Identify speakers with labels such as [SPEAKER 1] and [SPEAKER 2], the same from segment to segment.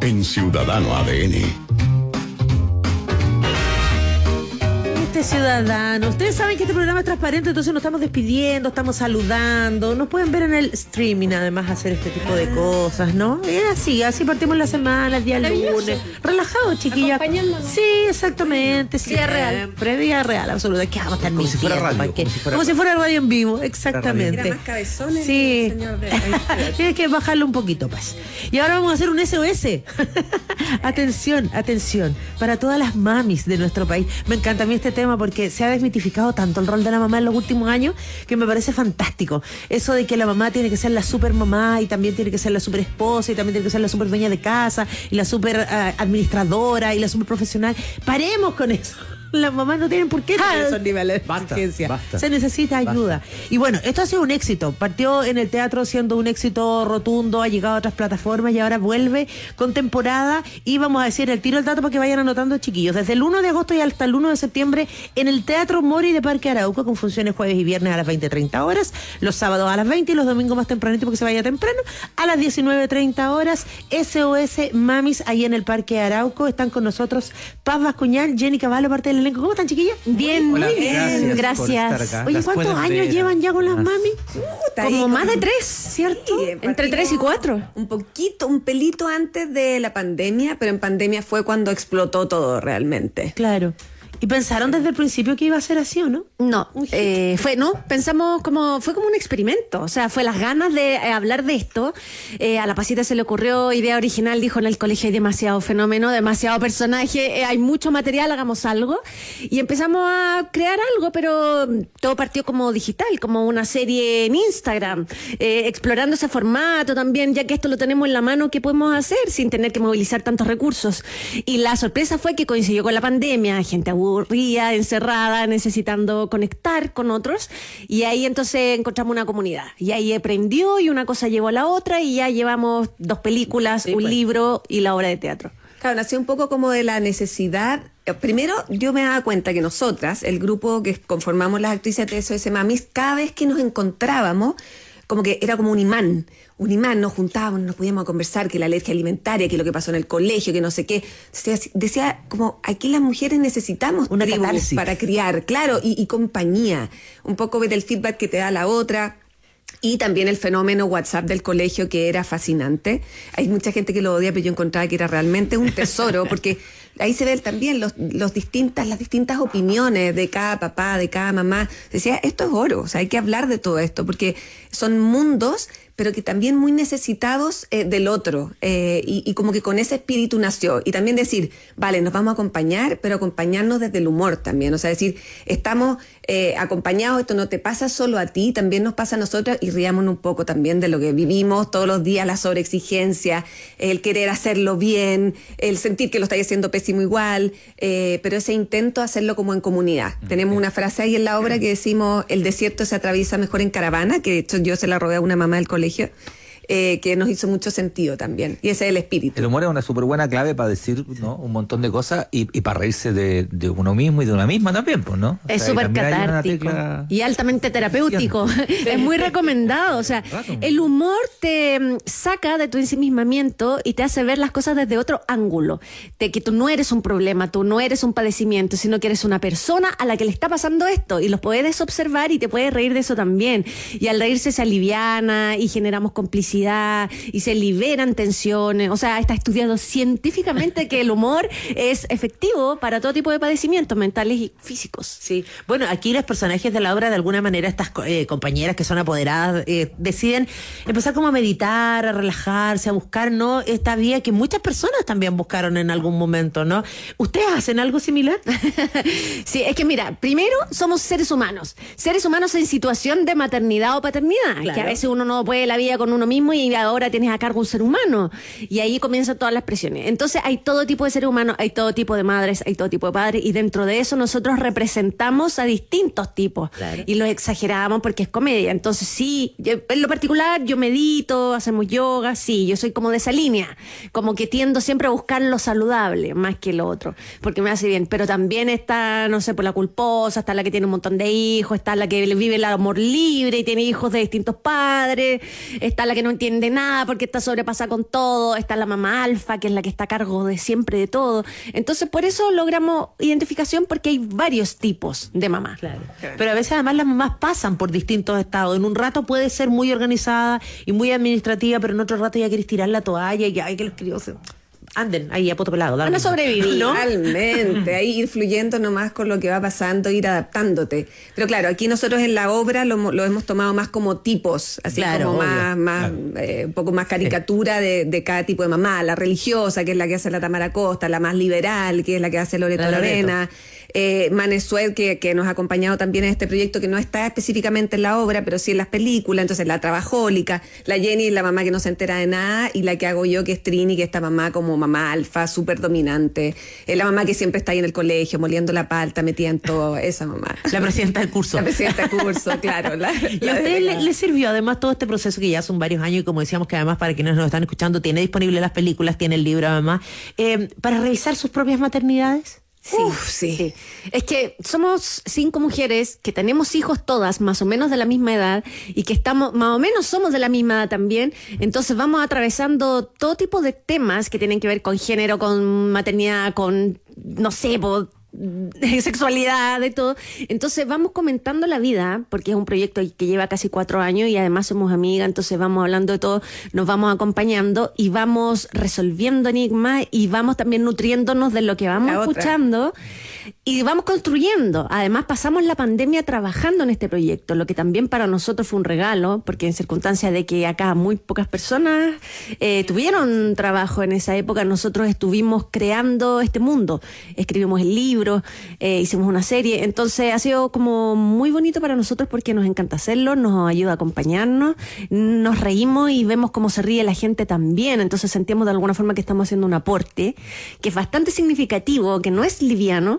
[SPEAKER 1] en Ciudadano ADN.
[SPEAKER 2] Ciudadano, ustedes saben que este programa es transparente, entonces nos estamos despidiendo, estamos saludando, nos pueden ver en el streaming además hacer este tipo de cosas, ¿no? Es así partimos la semana, el día lunes, relajados, chiquillas. Sí, exactamente,
[SPEAKER 3] día real.
[SPEAKER 2] Día real, absoluto. Es que vamos a estar
[SPEAKER 4] como si fuera radio,
[SPEAKER 2] como si fuera radio en vivo, exactamente.
[SPEAKER 3] Era más cabezones.
[SPEAKER 2] Sí, tienes que bajarlo un poquito, pues. Y ahora vamos a hacer un SOS. Atención, para todas las mamis de nuestro país. Me encanta a mí este tema porque se ha desmitificado tanto el rol de la mamá en los últimos años que me parece fantástico. Eso de que la mamá tiene que ser la super mamá y también tiene que ser la super esposa y también tiene que ser la super dueña de casa y la super administradora y la super profesional. Paremos con eso. Las mamás no tienen por qué tener esos niveles de exigencia.
[SPEAKER 4] Basta.
[SPEAKER 2] Se necesita ayuda. Y bueno, esto ha sido un éxito. Partió en el teatro siendo un éxito rotundo, ha llegado a otras plataformas y ahora vuelve con temporada. Y vamos a decir el tiro del dato para que vayan anotando, chiquillos. Desde el 1 de agosto y hasta el 1 de septiembre en el Teatro Mori de Parque Arauco, con funciones jueves y viernes a las 20:30 horas, los sábados a las 20 y los domingos más tempranito porque se vaya temprano, a las 19:30 horas. SOS Mamis ahí en el Parque Arauco. Están con nosotros Paz Bascuñán, Jenny Cavallo, parte del elenco. ¿Cómo están, chiquillas?
[SPEAKER 3] Bien,
[SPEAKER 4] Hola,
[SPEAKER 3] muy bien, gracias.
[SPEAKER 2] Oye, ¿cuántos años llevan ya con las mami?
[SPEAKER 3] Como más de 3, ¿cierto?
[SPEAKER 5] Sí,
[SPEAKER 3] entre 3 y 4.
[SPEAKER 5] Un pelito antes de la pandemia, pero en pandemia fue cuando explotó todo realmente.
[SPEAKER 2] Claro. ¿Y pensaron desde el principio que iba a ser así o no?
[SPEAKER 3] No, pensamos fue como un experimento, o sea, fue las ganas de hablar de esto. A la Pasita se le ocurrió idea original, dijo: en el colegio hay demasiado fenómeno, demasiado personaje, hay mucho material, hagamos algo. Y empezamos a crear algo, pero todo partió como digital, como una serie en Instagram, explorando ese formato también, ya que esto lo tenemos en la mano, ¿qué podemos hacer sin tener que movilizar tantos recursos? Y la sorpresa fue que coincidió con la pandemia, gente aburrida, encerrada, necesitando conectar con otros, y ahí entonces encontramos una comunidad, y ahí prendió y una cosa llevó a la otra y ya llevamos 2 películas, un libro y la obra de teatro.
[SPEAKER 5] Claro, nació un poco como de la necesidad. Primero, yo me daba cuenta que nosotras, el grupo que conformamos las actrices de SOS Mamis, cada vez que nos encontrábamos, como que era como un imán, nos juntábamos, nos podíamos conversar, que la alergia alimentaria, que lo que pasó en el colegio, que no sé qué. Decía como, aquí las mujeres necesitamos
[SPEAKER 2] una
[SPEAKER 5] tribus
[SPEAKER 2] catarsis
[SPEAKER 5] para criar, claro, y compañía. Un poco del feedback que te da la otra. Y también el fenómeno WhatsApp del colegio, que era fascinante. Hay mucha gente que lo odia, pero yo encontraba que era realmente un tesoro, porque ahí se ven también las distintas opiniones de cada papá, de cada mamá. Decía, esto es oro, o sea, hay que hablar de todo esto, porque son mundos, pero que también muy necesitados del otro, y como que con ese espíritu nació. Y también decir, vale, nos vamos a acompañar, pero acompañarnos desde el humor también, o sea, decir, estamos acompañados, esto no te pasa solo a ti, también nos pasa a nosotros, y riámonos un poco también de lo que vivimos todos los días, la sobreexigencia, el querer hacerlo bien, el sentir que lo estáis haciendo pésimo igual, pero ese intento de hacerlo como en comunidad. Tenemos una frase ahí en la obra que decimos, el desierto se atraviesa mejor en caravana, que de hecho yo se la robé a una mamá del colegio, que nos hizo mucho sentido también, y ese es el espíritu.
[SPEAKER 4] El humor es una súper buena clave para decir, ¿no?, un montón de cosas y para reírse de uno mismo y de una misma también, pues, ¿no?
[SPEAKER 3] Es súper catártico y altamente terapéutico. Es muy recomendado, o sea, el humor te saca de tu ensimismamiento y te hace ver las cosas desde otro ángulo, de que tú no eres un problema, tú no eres un padecimiento, sino que eres una persona a la que le está pasando esto, y los puedes observar y te puedes reír de eso también, y al reírse se aliviana y generamos complicidad y se liberan tensiones. O sea, está estudiado científicamente que el humor es efectivo para todo tipo de padecimientos mentales y físicos.
[SPEAKER 2] Sí, bueno, aquí los personajes de la obra, de alguna manera, estas compañeras que son apoderadas, deciden empezar como a meditar, a relajarse, a buscar, ¿no?, esta vía que muchas personas también buscaron en algún momento, ¿no? ¿Ustedes hacen algo similar?
[SPEAKER 3] Sí, es que mira, primero somos seres humanos en situación de maternidad o paternidad, claro, que a veces uno no puede la vida con uno mismo y ahora tienes a cargo un ser humano, y ahí comienzan todas las presiones. Entonces hay todo tipo de seres humanos, hay todo tipo de madres, hay todo tipo de padres, y dentro de eso nosotros representamos a distintos tipos, claro, y los exageramos porque es comedia. Entonces sí, en lo particular yo medito, hacemos yoga, sí, yo soy como de esa línea, como que tiendo siempre a buscar lo saludable más que lo otro, porque me hace bien. Pero también está, no sé, por la culposa, está la que tiene un montón de hijos, está la que vive el amor libre y tiene hijos de distintos padres, está la que no entiende nada porque está sobrepasada con todo, está la mamá alfa, que es la que está a cargo de siempre de todo. Entonces, por eso logramos identificación, porque hay varios tipos de mamá.
[SPEAKER 2] Claro. Pero a veces además las mamás pasan por distintos estados. En un rato puede ser muy organizada y muy administrativa, pero en otro rato ya quieres tirar la toalla y ya hay que los críos anden ahí a poto pelado.
[SPEAKER 3] Van a sobrevivir, ¿no?
[SPEAKER 5] Totalmente, ahí ir fluyendo nomás con lo que va pasando, ir adaptándote. Pero claro, aquí nosotros en la obra lo hemos tomado más como tipos, así
[SPEAKER 2] claro,
[SPEAKER 5] como
[SPEAKER 2] obvio.
[SPEAKER 5] más un poco más caricatura de cada tipo de mamá. La religiosa, que es la que hace la Tamara Costa, la más liberal, que es la que hace Loreto Aravena. Manesuel, que nos ha acompañado también en este proyecto, que no está específicamente en la obra, pero sí en las películas. Entonces, la trabajólica, la Jenny, la mamá que no se entera de nada, y la que hago yo, que es Trini, que esta mamá como mamá alfa, súper dominante, la mamá que siempre está ahí en el colegio, moliendo la palta, metida en todo, esa mamá.
[SPEAKER 2] La presidenta del curso.
[SPEAKER 5] La presidenta del curso, claro.
[SPEAKER 2] ¿Y a ustedes les sirvió además todo este proceso que ya son varios años, y como decíamos que además para quienes nos están escuchando tiene disponible las películas, tiene el libro además, para revisar sus propias maternidades?
[SPEAKER 3] Sí, sí. Es que somos 5 mujeres que tenemos hijos todas más o menos de la misma edad y que estamos, más o menos somos de la misma edad también. Entonces vamos atravesando todo tipo de temas que tienen que ver con género, con maternidad, con, no sé, sexualidad, de todo. Entonces vamos comentando la vida, porque es un proyecto que lleva casi 4 años y además somos amigas, entonces vamos hablando de todo, nos vamos acompañando y vamos resolviendo enigmas y vamos también nutriéndonos de lo que vamos escuchando y vamos construyendo. Además pasamos la pandemia trabajando en este proyecto, lo que también para nosotros fue un regalo, porque en circunstancias de que acá muy pocas personas tuvieron trabajo en esa época, nosotros estuvimos creando este mundo, escribimos el libro, hicimos una serie, entonces ha sido como muy bonito para nosotros porque nos encanta hacerlo, nos ayuda a acompañarnos, nos reímos y vemos cómo se ríe la gente también, entonces sentimos de alguna forma que estamos haciendo un aporte que es bastante significativo, que no es liviano,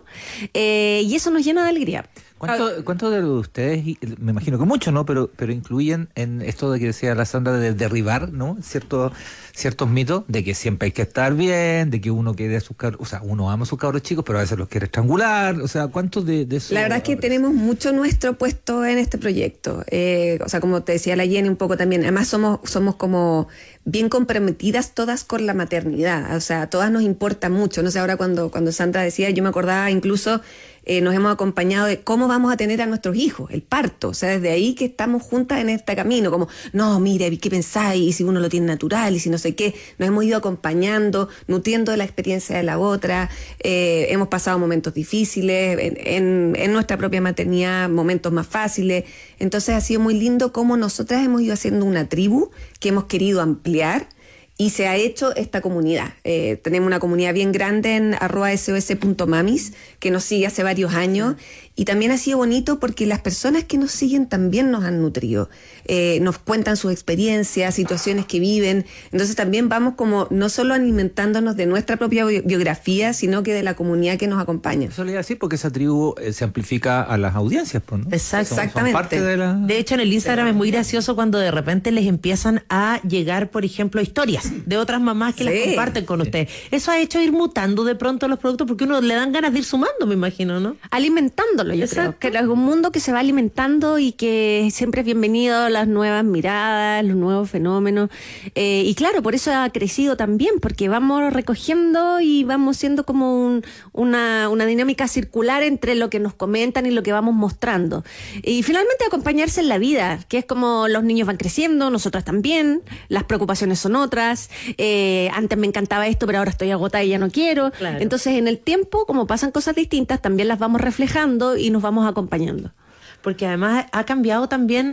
[SPEAKER 3] y eso nos llena de alegría.
[SPEAKER 4] ¿Cuánto de ustedes, me imagino que mucho, ¿no? Pero incluyen en esto de que decía la Sandra de derribar, ¿no? Ciertos mitos de que siempre hay que estar bien, de que uno quiere a sus cabros, o sea, uno ama a sus cabros chicos, pero a veces los quiere estrangular, o sea, ¿cuánto de eso?
[SPEAKER 5] La verdad es que tenemos mucho nuestro puesto en este proyecto, o sea, como te decía la Jenny un poco también, además somos como bien comprometidas todas con la maternidad, o sea, a todas nos importa mucho, no sé, ahora cuando Sandra decía, yo me acordaba incluso, nos hemos acompañado de cómo vamos a tener a nuestros hijos, el parto, o sea, desde ahí que estamos juntas en este camino, como, no, mire, ¿qué pensáis? Y si uno lo tiene natural, y si no sé qué, nos hemos ido acompañando, nutriendo de la experiencia de la otra, hemos pasado momentos difíciles, en nuestra propia maternidad, momentos más fáciles, entonces ha sido muy lindo cómo nosotras hemos ido haciendo una tribu que hemos querido ampliar, y se ha hecho esta comunidad. Tenemos una comunidad bien grande en @sos.mamis, que nos sigue hace varios años, y también ha sido bonito porque las personas que nos siguen también nos han nutrido. Nos cuentan sus experiencias, situaciones que viven. Entonces también vamos como no solo alimentándonos de nuestra propia biografía, sino que de la comunidad que nos acompaña.
[SPEAKER 4] Eso le iba a decir porque esa tribu se amplifica a las audiencias, pues, ¿no?
[SPEAKER 2] Exactamente.
[SPEAKER 4] Son parte de
[SPEAKER 2] hecho, en el Instagram es muy gracioso cuando de repente les empiezan a llegar, por ejemplo, historias de otras mamás que las comparten con usted. Eso ha hecho ir mutando de pronto los productos porque uno le dan ganas de ir sumando, me imagino, ¿no?
[SPEAKER 3] Alimentándolo, yo creo. Que es un mundo que se va alimentando y que siempre es bienvenido las nuevas miradas, los nuevos fenómenos. Y claro, por eso ha crecido también, porque vamos recogiendo y vamos siendo como una dinámica circular entre lo que nos comentan y lo que vamos mostrando. Y finalmente acompañarse en la vida, que es como los niños van creciendo, nosotras también, las preocupaciones son otras. Antes me encantaba esto, pero ahora estoy agotada y ya no quiero. Claro. Entonces, en el tiempo, como pasan cosas distintas, también las vamos reflejando y nos vamos acompañando.
[SPEAKER 2] Porque además ha cambiado también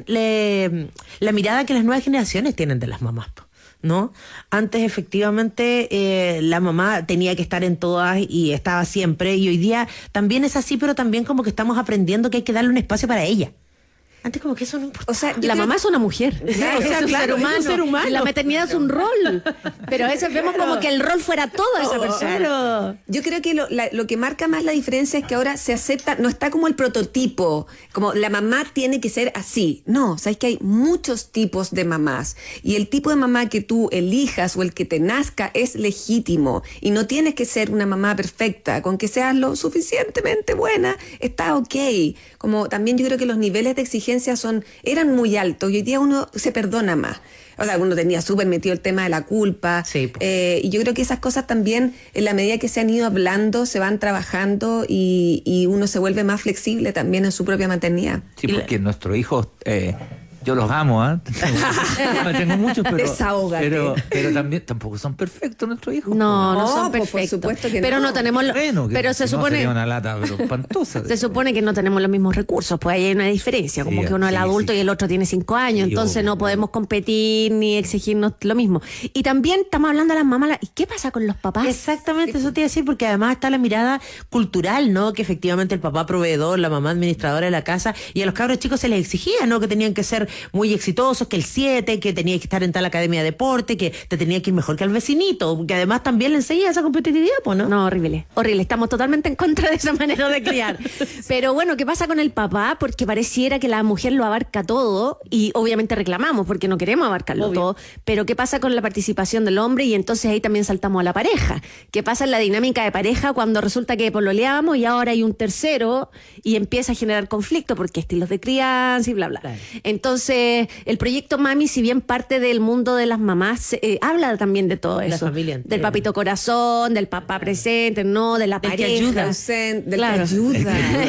[SPEAKER 2] la mirada que las nuevas generaciones tienen de las mamás, ¿no? Antes efectivamente la mamá tenía que estar en todas y estaba siempre, y hoy día también es así, pero también como que estamos aprendiendo que hay que darle un espacio para ella. Antes como que eso no importa.
[SPEAKER 3] O sea, la mamá es una mujer.
[SPEAKER 2] Es un ser humano.
[SPEAKER 3] Y la maternidad es un rol. Pero a veces vemos como que el rol fuera toda esa persona.
[SPEAKER 2] Claro.
[SPEAKER 5] Yo creo que lo que marca más la diferencia es que ahora se acepta, no está como el prototipo, como la mamá tiene que ser así. No, sabes que hay muchos tipos de mamás. Y el tipo de mamá que tú elijas o el que te nazca es legítimo. Y no tienes que ser una mamá perfecta. Con que seas lo suficientemente buena, está ok. Como también yo creo que los niveles de exigencia eran muy altos y hoy día uno se perdona más. O sea, uno tenía súper metido el tema de la culpa.
[SPEAKER 2] Sí, po.
[SPEAKER 5] Y yo creo que esas cosas también, en la medida que se han ido hablando, se van trabajando y uno se vuelve más flexible también en su propia maternidad.
[SPEAKER 4] Sí, porque nuestros hijos, yo los amo, ¿ah? Tengo muchos,
[SPEAKER 5] Desahógate.
[SPEAKER 4] pero también tampoco son perfectos nuestros hijos.
[SPEAKER 3] No son
[SPEAKER 5] pues, por
[SPEAKER 3] perfectos.
[SPEAKER 5] supuesto que
[SPEAKER 3] pero no tenemos
[SPEAKER 4] Bueno, que
[SPEAKER 3] pero se
[SPEAKER 4] si no
[SPEAKER 3] supone
[SPEAKER 4] sería una lata, pero espantosa.
[SPEAKER 3] se supone que no tenemos los mismos recursos, pues ahí hay una diferencia, como
[SPEAKER 4] Sí,
[SPEAKER 3] que uno es el
[SPEAKER 4] sí,
[SPEAKER 3] adulto
[SPEAKER 4] sí.
[SPEAKER 3] y el otro tiene 5 años,
[SPEAKER 4] Sí,
[SPEAKER 3] entonces
[SPEAKER 4] obvio,
[SPEAKER 3] no podemos competir ni exigirnos lo mismo. Y también estamos hablando de las mamás, ¿y qué pasa con los papás?
[SPEAKER 2] Exactamente, eso te iba a decir, porque además está la mirada cultural, ¿no? Que efectivamente el papá proveedor, la mamá administradora de la casa, y a los cabros chicos se les exigía, ¿no? Que tenían que ser muy exitosos, que el 7, que tenía que estar en tal academia de deporte, que te tenía que ir mejor que al vecinito, que además también le enseña esa competitividad, pues, ¿no?
[SPEAKER 3] No, horrible, horrible. Estamos totalmente en contra de esa manera de criar. Pero bueno, ¿qué pasa con el papá? Porque pareciera que la mujer lo abarca todo y obviamente reclamamos porque no queremos abarcarlo
[SPEAKER 2] Obvio.
[SPEAKER 3] todo. Pero ¿qué pasa con la participación del hombre? Y entonces ahí también saltamos a la pareja. ¿Qué pasa en la dinámica de pareja cuando resulta que pololeamos y ahora hay un tercero y empieza a generar conflicto porque estilos de crianza y bla, bla?
[SPEAKER 2] Claro.
[SPEAKER 3] Entonces, el proyecto Mami, si bien parte del mundo de las mamás, habla también de todo
[SPEAKER 2] La
[SPEAKER 3] eso.
[SPEAKER 2] familia entera.
[SPEAKER 3] Del papito corazón, del papá presente, ¿no? De la
[SPEAKER 2] Del que
[SPEAKER 3] pareja.
[SPEAKER 2] ayuda.
[SPEAKER 5] Del
[SPEAKER 3] Claro.
[SPEAKER 5] que ayuda.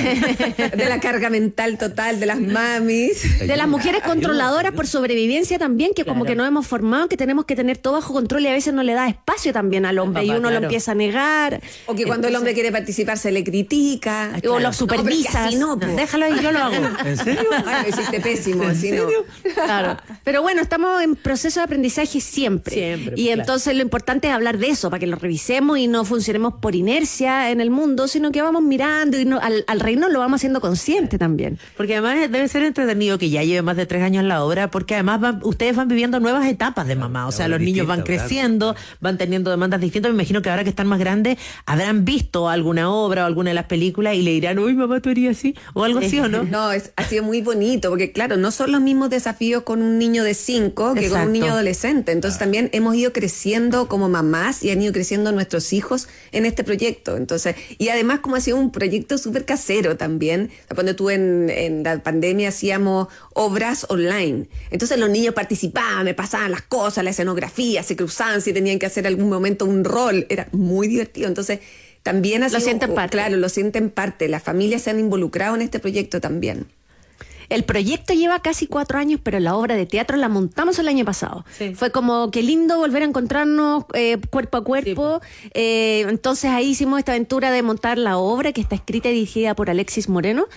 [SPEAKER 5] De la carga mental total de las mamis.
[SPEAKER 3] De las mujeres controladoras por sobrevivencia también, que como
[SPEAKER 2] Claro.
[SPEAKER 3] que nos hemos formado, que tenemos que tener todo bajo control y a veces no le da espacio también al hombre
[SPEAKER 2] Papá,
[SPEAKER 3] y uno
[SPEAKER 2] claro.
[SPEAKER 3] lo empieza a negar.
[SPEAKER 5] O que cuando el hombre quiere participar se le critica.
[SPEAKER 3] O lo
[SPEAKER 5] No,
[SPEAKER 3] supervisas.
[SPEAKER 5] pero es que así no, po.
[SPEAKER 2] Déjalo ahí, yo lo hago.
[SPEAKER 4] ¿En serio?
[SPEAKER 5] Ay, lo hiciste pésimo, así no.
[SPEAKER 3] Claro. Pero bueno, estamos en proceso de aprendizaje siempre.
[SPEAKER 2] Siempre,
[SPEAKER 3] Y
[SPEAKER 2] claro.
[SPEAKER 3] entonces lo importante es hablar de eso, para que lo revisemos y no funcionemos por inercia en el mundo, sino que vamos mirando y al reino lo vamos haciendo consciente también.
[SPEAKER 2] Porque además debe ser entretenido que ya lleve más de 3 años en la obra, porque además ustedes van viviendo nuevas etapas de mamá. O sea, los niños van
[SPEAKER 4] distinta,
[SPEAKER 2] creciendo, van teniendo demandas distintas. Me imagino que ahora que están más grandes, habrán visto alguna obra o alguna de las películas y le dirán, uy, mamá, tú harías así, o algo así, ¿o no?
[SPEAKER 5] No, ha sido muy bonito, porque claro, no son los mismos desafíos con un niño de 5 que con
[SPEAKER 2] Exacto.
[SPEAKER 5] un niño adolescente. Entonces también hemos ido creciendo como mamás y han ido creciendo nuestros hijos en este proyecto. Entonces, y además como ha sido un proyecto súper casero también. Cuando tú en la pandemia hacíamos obras online. Entonces los niños participaban, me pasaban las cosas, la escenografía, se cruzaban si tenían que hacer algún momento un rol. Era muy divertido. Entonces también ha
[SPEAKER 3] Lo
[SPEAKER 5] sido,
[SPEAKER 3] sienten parte.
[SPEAKER 5] Claro, lo sienten parte. Las familias se han involucrado en este proyecto también.
[SPEAKER 3] El proyecto lleva casi 4 años, pero la obra de teatro la montamos el año pasado.
[SPEAKER 2] Sí.
[SPEAKER 3] Fue como que lindo volver a encontrarnos cuerpo a cuerpo. Entonces ahí hicimos esta aventura de montar la obra que está escrita y dirigida por Alexis Moreno.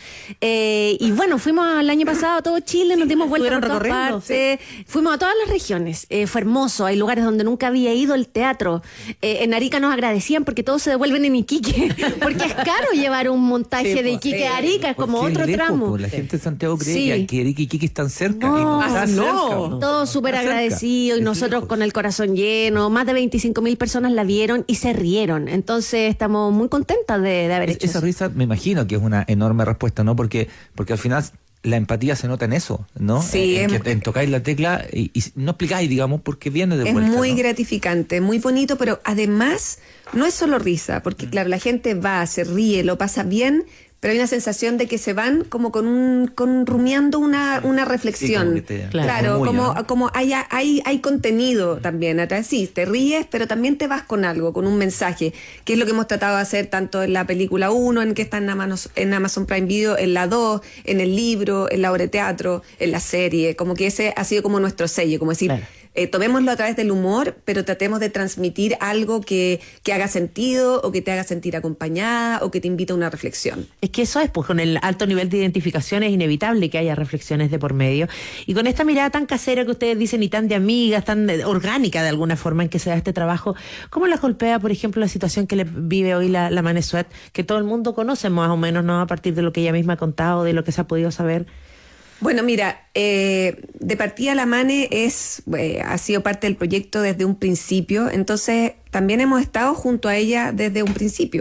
[SPEAKER 3] Y bueno, fuimos el año pasado a todo Chile, nos dimos vuelta por
[SPEAKER 2] Estuvieron
[SPEAKER 3] todas
[SPEAKER 2] recorriendo,
[SPEAKER 3] partes. Fuimos a todas las regiones. Fue hermoso. Hay lugares donde nunca había ido el teatro. En Arica nos agradecían porque todos se devuelven en Iquique. Porque es caro llevar un montaje
[SPEAKER 2] Sí,
[SPEAKER 3] de
[SPEAKER 2] pues,
[SPEAKER 3] Iquique
[SPEAKER 2] sí.
[SPEAKER 3] a Arica, es como
[SPEAKER 4] Porque
[SPEAKER 3] otro
[SPEAKER 4] lejos,
[SPEAKER 3] tramo.
[SPEAKER 4] pues, la gente de Santiago cree
[SPEAKER 3] Sí.
[SPEAKER 4] que Arica y Iquique están cerca.
[SPEAKER 3] No,
[SPEAKER 4] y no está
[SPEAKER 2] no.
[SPEAKER 4] cerca, po.
[SPEAKER 3] Todos súper
[SPEAKER 4] Está cerca.
[SPEAKER 3] agradecidos y
[SPEAKER 4] Es
[SPEAKER 3] nosotros
[SPEAKER 4] lejos.
[SPEAKER 3] con el corazón lleno. Más de 25.000 personas la vieron y se rieron. Entonces estamos muy contentas de haber hecho
[SPEAKER 4] Esa
[SPEAKER 3] eso.
[SPEAKER 4] risa me imagino que es una enorme respuesta, ¿no? Porque al final la empatía se nota en eso, ¿no?
[SPEAKER 5] Sí,
[SPEAKER 4] en tocáis la tecla y no explicáis, digamos, porque viene de
[SPEAKER 5] Es
[SPEAKER 4] vuelta.
[SPEAKER 5] muy
[SPEAKER 4] ¿no?
[SPEAKER 5] gratificante, muy bonito, pero además no es solo risa, porque claro, la gente va, se ríe, lo pasa bien, pero hay una sensación de que se van como con rumiando una reflexión.
[SPEAKER 4] Sí, como que te-
[SPEAKER 5] Claro,
[SPEAKER 4] murmullo, ¿no?
[SPEAKER 5] como hay contenido también atrás. Sí, te ríes, pero también te vas con algo, con un mensaje, que es lo que hemos tratado de hacer tanto en la película 1, en que está en Amazon Prime Video, en la 2, en el libro, en la obra de teatro, en la serie. Como que ese ha sido como nuestro sello, como decir,
[SPEAKER 2] Claro.
[SPEAKER 5] tomémoslo a través del humor, pero tratemos de transmitir algo que haga sentido o que te haga sentir acompañada o que te invite a una reflexión.
[SPEAKER 2] Es que eso es, pues con el alto nivel de identificación es inevitable que haya reflexiones de por medio. Y con esta mirada tan casera que ustedes dicen y tan de amigas, tan orgánica de alguna forma en que se da este trabajo, ¿cómo les golpea, por ejemplo, la situación que le vive hoy la Manesuet, que todo el mundo conoce más o menos, ¿no? A partir de lo que ella misma ha contado, de lo que se ha podido saber.
[SPEAKER 5] Bueno, mira, de partida la Mane ha sido parte del proyecto desde un principio, entonces también hemos estado junto a ella desde un principio.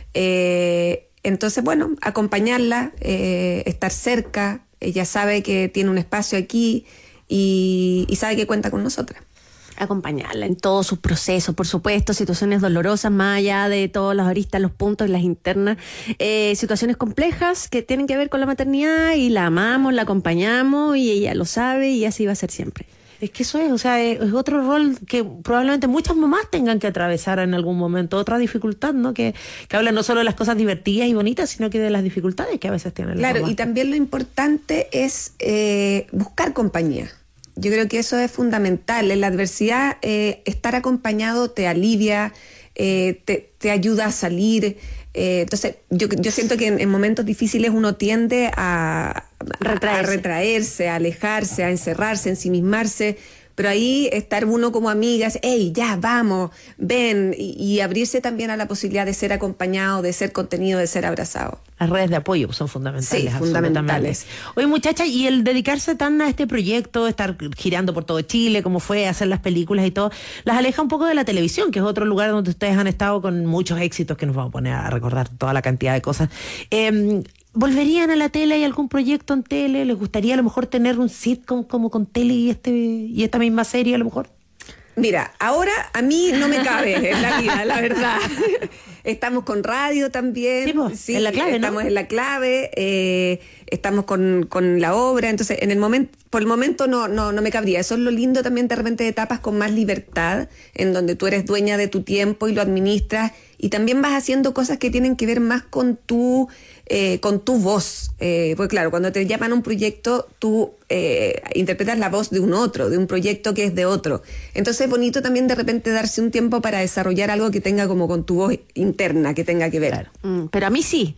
[SPEAKER 5] Entonces, bueno, acompañarla, estar cerca, ella sabe que tiene un espacio aquí y sabe que cuenta con nosotras.
[SPEAKER 3] Acompañarla en todos sus procesos, por supuesto, situaciones dolorosas, más allá de todas las aristas, los puntos y las internas, situaciones complejas que tienen que ver con la maternidad y la amamos, la acompañamos y ella lo sabe y así va a ser siempre.
[SPEAKER 2] Es que eso es, o sea, es otro rol que probablemente muchas mamás tengan que atravesar en algún momento, otra dificultad, ¿no? Que habla no solo de las cosas divertidas y bonitas, sino que de las dificultades que a veces tienen las
[SPEAKER 5] Claro,
[SPEAKER 2] mamás.
[SPEAKER 5] y también lo importante es buscar compañía. Yo creo que eso es fundamental. En la adversidad, estar acompañado te alivia, te ayuda a salir. Entonces, yo siento que en momentos difíciles uno tiende a retraerse, a alejarse, a encerrarse, a ensimismarse. Pero ahí estar uno como amigas, hey, ya, vamos, ven, y abrirse también a la posibilidad de ser acompañado, de ser contenido, de ser abrazado.
[SPEAKER 2] Las redes de apoyo son fundamentales.
[SPEAKER 5] Sí,
[SPEAKER 2] absolutamente.
[SPEAKER 5] fundamentales.
[SPEAKER 2] Oye, muchacha, y el dedicarse tan a este proyecto, estar girando por todo Chile, como fue, hacer las películas y todo, las aleja un poco de la televisión, que es otro lugar donde ustedes han estado con muchos éxitos, que nos vamos a poner a recordar toda la cantidad de cosas. ¿Volverían a la tele? ¿Hay algún proyecto en tele? ¿Les gustaría a lo mejor tener un sitcom como con tele y esta misma serie a lo mejor?
[SPEAKER 5] Mira, ahora a mí no me cabe en la vida, la verdad. Estamos con radio también.
[SPEAKER 2] Sí, pues, en La Clave, ¿no?
[SPEAKER 5] Estamos en La Clave, estamos con la obra, entonces por el momento no me cabría. Eso es lo lindo también de repente de etapas con más libertad, en donde tú eres dueña de tu tiempo y lo administras, y también vas haciendo cosas que tienen que ver más con tu voz. Porque claro, cuando te llaman a un proyecto, tú interpretas la voz de un otro, de un proyecto que es de otro. Entonces es bonito también de repente darse un tiempo para desarrollar algo que tenga como con tu voz interna, que tenga que ver.
[SPEAKER 2] Claro.
[SPEAKER 3] Pero a mí sí.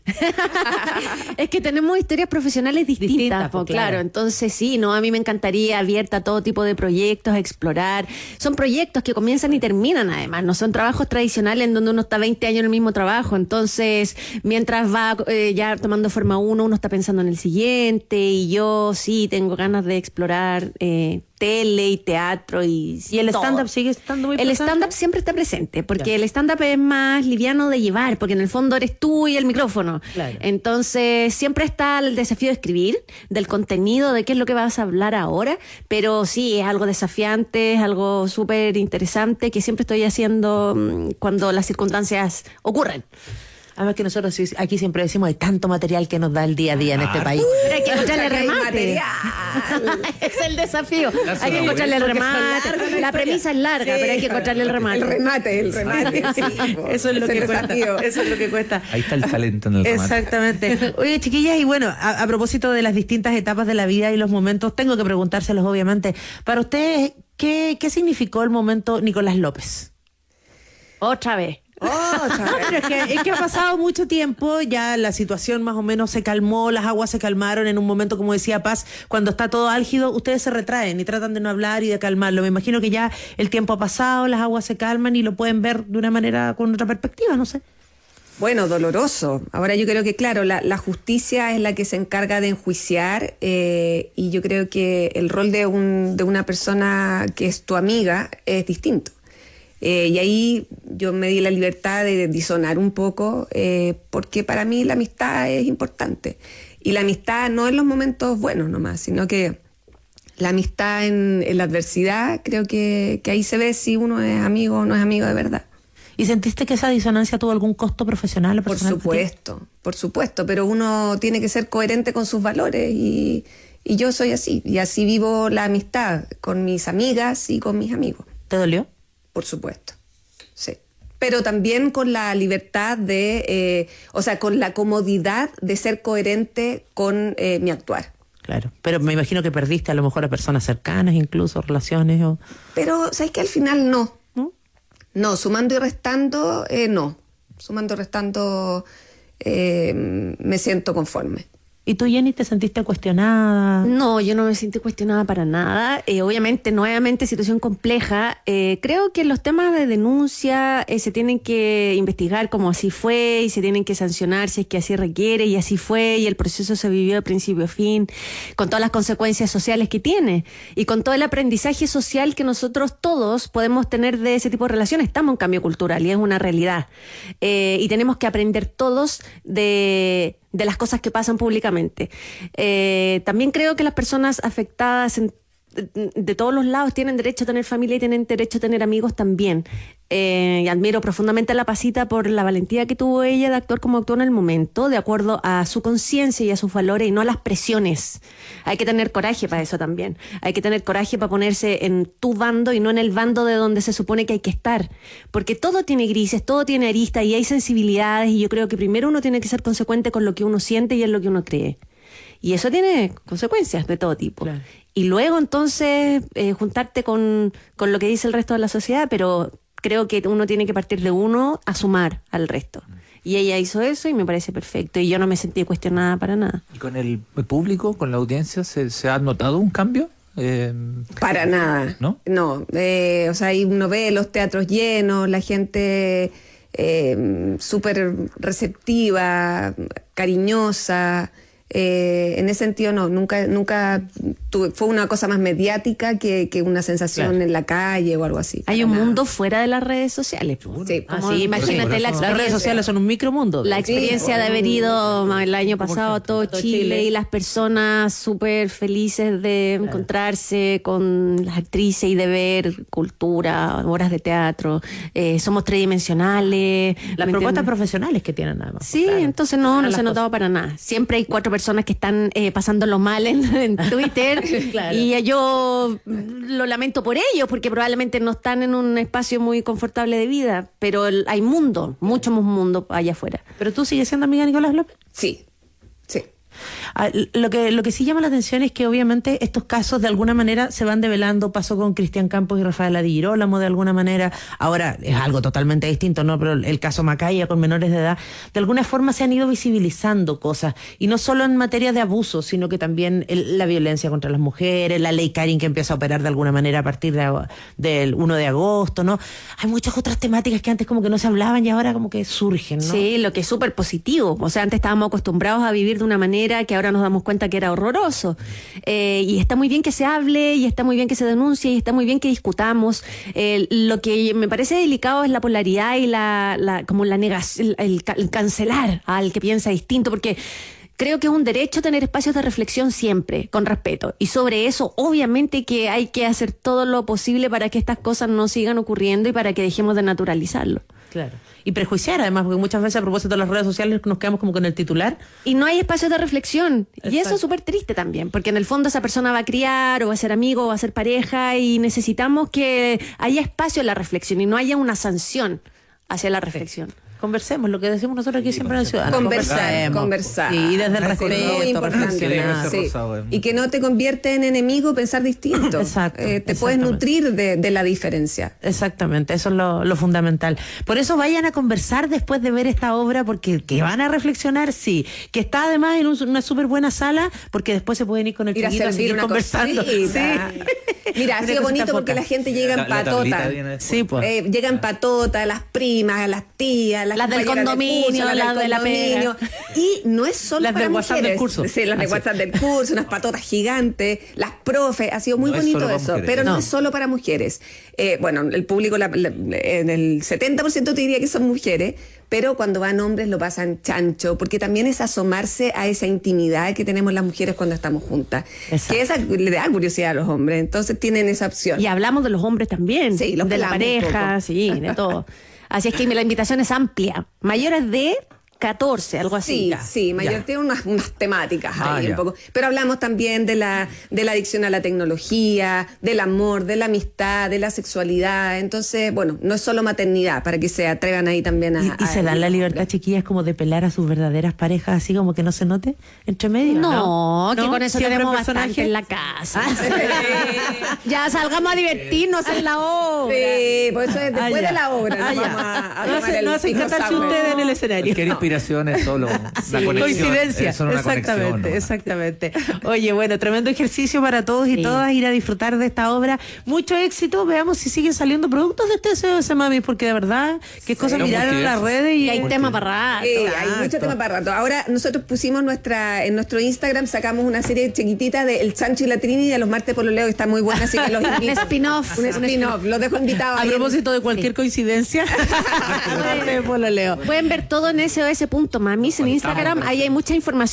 [SPEAKER 3] Es que tenemos historias profesionales distintas,
[SPEAKER 2] pues,
[SPEAKER 3] claro. Entonces sí, no, a mí me encantaría abierta a todo tipo de proyectos, a explorar. Son proyectos que comienzan y terminan además, no son trabajos tradicionales en donde uno está 20 años en el mismo trabajo. Entonces, mientras va ya tomando forma uno está pensando en el siguiente, y yo sí tengo ganas de explorar tele y teatro y
[SPEAKER 2] el
[SPEAKER 3] todo.
[SPEAKER 2] stand-up sigue estando muy
[SPEAKER 3] El
[SPEAKER 2] presente?
[SPEAKER 3] stand-up siempre está presente, porque el stand-up es más liviano de llevar, porque en el fondo eres tú y el micrófono.
[SPEAKER 2] Claro.
[SPEAKER 3] Entonces siempre está el desafío de escribir, del contenido, de qué es lo que vas a hablar ahora, pero sí, es algo desafiante, es algo súper interesante que siempre estoy haciendo cuando las circunstancias ocurren.
[SPEAKER 2] Además que nosotros aquí siempre decimos, hay tanto material que nos da el día a día en este país.
[SPEAKER 3] Pero hay que encontrarle el
[SPEAKER 5] Saca el
[SPEAKER 3] remate.
[SPEAKER 5] material.
[SPEAKER 3] Es el desafío.
[SPEAKER 4] Eso
[SPEAKER 3] Hay que
[SPEAKER 4] no,
[SPEAKER 3] encontrarle el
[SPEAKER 5] porque son
[SPEAKER 3] remate.
[SPEAKER 5] largas las
[SPEAKER 3] La premisa es larga,
[SPEAKER 5] Sí.
[SPEAKER 3] pero hay que encontrarle el remate.
[SPEAKER 5] El remate. Sí, po.
[SPEAKER 2] Eso es lo
[SPEAKER 5] Ese
[SPEAKER 2] que cuesta.
[SPEAKER 5] desafío.
[SPEAKER 2] Eso es lo que cuesta.
[SPEAKER 4] Ahí está el talento en el remate.
[SPEAKER 2] Exactamente. Oye, chiquillas, y bueno, a propósito de las distintas etapas de la vida y los momentos, tengo que preguntárselos, obviamente. Para ustedes, ¿qué significó el momento Nicolás López?
[SPEAKER 3] Otra vez.
[SPEAKER 2] Pero es que ha pasado mucho tiempo, ya la situación más o menos se calmó, las aguas se calmaron en un momento, como decía Paz, cuando está todo álgido, ustedes se retraen y tratan de no hablar y de calmarlo. Me imagino que ya el tiempo ha pasado, las aguas se calman y lo pueden ver de una manera, con otra perspectiva, no sé.
[SPEAKER 5] Bueno, doloroso. Ahora yo creo que, claro, la justicia es la que se encarga de enjuiciar, y yo creo que el rol de una persona que es tu amiga es distinto. Y ahí yo me di la libertad de disonar un poco, porque para mí la amistad es importante. Y la amistad no en los momentos buenos nomás, sino que la amistad en la adversidad, creo que ahí se ve si uno es amigo o no es amigo de verdad.
[SPEAKER 2] ¿Y sentiste que esa disonancia tuvo algún costo profesional o
[SPEAKER 5] Por
[SPEAKER 2] personal?
[SPEAKER 5] supuesto, pero uno tiene que ser coherente con sus valores, y yo soy así, y así vivo la amistad con mis amigas y con mis amigos.
[SPEAKER 2] ¿Te dolió?
[SPEAKER 5] Por supuesto, sí. Pero también con la libertad con la comodidad de ser coherente con mi actuar.
[SPEAKER 2] Claro, pero me imagino que perdiste a lo mejor a personas cercanas, incluso relaciones o...
[SPEAKER 5] Pero, ¿sabes qué? Al final no.
[SPEAKER 2] ¿No?
[SPEAKER 5] No, sumando y restando, no. Sumando y restando, me siento conforme.
[SPEAKER 2] ¿Y tú, Jenny, te sentiste cuestionada?
[SPEAKER 3] No, yo no me sentí cuestionada para nada. Obviamente, nuevamente, situación compleja. Creo que los temas de denuncia se tienen que investigar como así fue, y se tienen que sancionar si es que así requiere, y así fue, y el proceso se vivió de principio a fin, con todas las consecuencias sociales que tiene, y con todo el aprendizaje social que nosotros todos podemos tener de ese tipo de relaciones. Estamos en cambio cultural y es una realidad. Y tenemos que aprender todos de las cosas que pasan públicamente. También creo que las personas afectadas de todos los lados tienen derecho a tener familia y tienen derecho a tener amigos también. Y admiro profundamente a la Pasita por la valentía que tuvo ella de actuar como actuó en el momento, de acuerdo a su conciencia y a sus valores y no a las presiones. Hay que tener coraje para eso también. Hay que tener coraje para ponerse en tu bando y no en el bando de donde se supone que hay que estar. Porque todo tiene grises, todo tiene aristas y hay sensibilidades, y yo creo que primero uno tiene que ser consecuente con lo que uno siente y en lo que uno cree. Y eso tiene consecuencias de todo tipo. Claro. Y luego entonces juntarte con lo que dice el resto de la sociedad, pero creo que uno tiene que partir de uno a sumar al resto. Y ella hizo eso y me parece perfecto. Y yo no me sentí cuestionada para nada.
[SPEAKER 4] ¿Y con el público, con la audiencia, se ha notado un cambio?
[SPEAKER 5] Para nada.
[SPEAKER 4] ¿No?
[SPEAKER 5] No. O sea, ahí uno ve los teatros llenos, la gente súper receptiva, cariñosa. En ese sentido nunca fue una cosa más mediática que una sensación en la calle o algo así.
[SPEAKER 3] Hay un mundo fuera de las redes sociales.
[SPEAKER 5] Sí,
[SPEAKER 3] imagínate la experiencia.
[SPEAKER 2] Las redes sociales son un micromundo.
[SPEAKER 3] La experiencia de haber ido el año pasado a todo Chile y las personas súper felices de encontrarse con las actrices y de ver cultura, obras de teatro. Somos tridimensionales.
[SPEAKER 2] Las propuestas profesionales que tienen nada más.
[SPEAKER 3] Sí, claro. Entonces no se notaba para nada. Siempre hay 4 personas que están pasándolo mal en Twitter. Claro. Y yo lo lamento por ellos, porque probablemente no están en un espacio muy confortable de vida, pero hay mundo, mucho más mundo allá afuera.
[SPEAKER 2] ¿Pero tú sigues siendo amiga de Nicolás López?
[SPEAKER 5] Sí.
[SPEAKER 2] Lo que sí llama la atención es que obviamente estos casos de alguna manera se van develando. Pasó con Cristian Campos y Rafaela Di Girolamo de alguna manera. Ahora es algo totalmente distinto, ¿no? Pero el caso Macaya con menores de edad, de alguna forma se han ido visibilizando cosas, y no solo en materia de abuso, sino que también la violencia contra las mujeres, la ley Karin que empieza a operar de alguna manera a partir del 1 de agosto, ¿no? Hay muchas otras temáticas que antes como que no se hablaban y ahora como que surgen, ¿no?
[SPEAKER 3] Sí, lo que es súper positivo. O sea, antes estábamos acostumbrados a vivir de una manera que ahora nos damos cuenta que era horroroso. Y está muy bien que se hable, y está muy bien que se denuncie, y está muy bien que discutamos. Lo que me parece delicado es la polaridad y como la negación, el cancelar al que piensa distinto, porque creo que es un derecho tener espacios de reflexión siempre, con respeto. Y sobre eso, obviamente que hay que hacer todo lo posible para que estas cosas no sigan ocurriendo y para que dejemos de naturalizarlo.
[SPEAKER 2] Claro. Y prejuiciar, además, porque muchas veces a propósito de las redes sociales nos quedamos como con el titular.
[SPEAKER 3] Y no hay espacios de reflexión.
[SPEAKER 2] Exacto.
[SPEAKER 3] Y eso es súper triste también, porque en el fondo esa persona va a criar, o va a ser amigo, o va a ser pareja, y necesitamos que haya espacio en la reflexión y no haya una sanción hacia la reflexión.
[SPEAKER 2] Conversemos, lo que decimos nosotros aquí siempre en Ciudadanos.
[SPEAKER 5] Conversar.
[SPEAKER 2] Sí, y desde el respeto.
[SPEAKER 5] Muy importante. Sí. Y que no te convierte en enemigo pensar distinto.
[SPEAKER 2] Exacto.
[SPEAKER 5] Te puedes nutrir de la diferencia.
[SPEAKER 2] Exactamente, eso es lo fundamental. Por eso vayan a conversar después de ver esta obra, porque que van a reflexionar, sí. Que está además en una súper buena sala, porque después se pueden ir con el chiquito a seguir conversando. Sí.
[SPEAKER 5] Mira, ha sido bonito porque la gente llega en patota.
[SPEAKER 2] Sí, pues.
[SPEAKER 5] Llega en patota, las primas, las tías,
[SPEAKER 3] las del condominio, las de la pega.
[SPEAKER 5] Y no es solo
[SPEAKER 2] las
[SPEAKER 5] para
[SPEAKER 2] de WhatsApp
[SPEAKER 5] mujeres.
[SPEAKER 2] del curso.
[SPEAKER 5] Sí, las de WhatsApp del curso, unas patotas gigantes, las profes, ha sido muy bonito eso, mujeres, pero no es solo para mujeres. Bueno, el público en el 70% te diría que son mujeres, pero cuando van hombres lo pasan chancho, porque también es asomarse a esa intimidad que tenemos las mujeres cuando estamos juntas. Exacto. Que esa le da curiosidad a los hombres, entonces tienen esa opción.
[SPEAKER 3] Y hablamos de los hombres también,
[SPEAKER 5] sí,
[SPEAKER 3] de la pareja, sí, de todo. Así es que la invitación es amplia. Mayores de 14, algo así.
[SPEAKER 5] Sí, mayor tiene unas temáticas ahí un poco. Pero hablamos también de la adicción a la tecnología, del amor, de la amistad, de la sexualidad. Entonces, bueno, no es solo maternidad, para que se atrevan ahí también a...
[SPEAKER 2] ¿Y se dan la libertad, chiquillas, como de pelar a sus verdaderas parejas, así como que no se note entre medio?
[SPEAKER 3] No, que con eso tenemos bastante en la casa. Ya salgamos a divertirnos en la obra.
[SPEAKER 5] Sí, por eso es después de la obra.
[SPEAKER 2] No hacen encantarse ustedes en el escenario.
[SPEAKER 4] Inspiración es solo una conexión.
[SPEAKER 2] Coincidencia.
[SPEAKER 4] Es solo una
[SPEAKER 2] exactamente,
[SPEAKER 4] conexión, ¿no?
[SPEAKER 2] Exactamente. Oye, bueno, tremendo ejercicio para todos y todas, ir a disfrutar de esta obra. Mucho éxito. Veamos si siguen saliendo productos de este SOS Mami, porque de verdad, qué cosas miraron en las redes y
[SPEAKER 3] hay tema para rato.
[SPEAKER 5] Hay mucho tema para rato. Ahora nosotros pusimos en nuestro Instagram, sacamos una serie chiquitita de El Chancho y la Trini, de los martes por los Leo, que está muy buena, así que los invito.
[SPEAKER 3] Un spin-off.
[SPEAKER 5] Un spin-off. Los dejo invitados.
[SPEAKER 2] A propósito de cualquier coincidencia.
[SPEAKER 3] Pueden ver todo en SOS.mamis en Instagram. Ahí hay mucha información.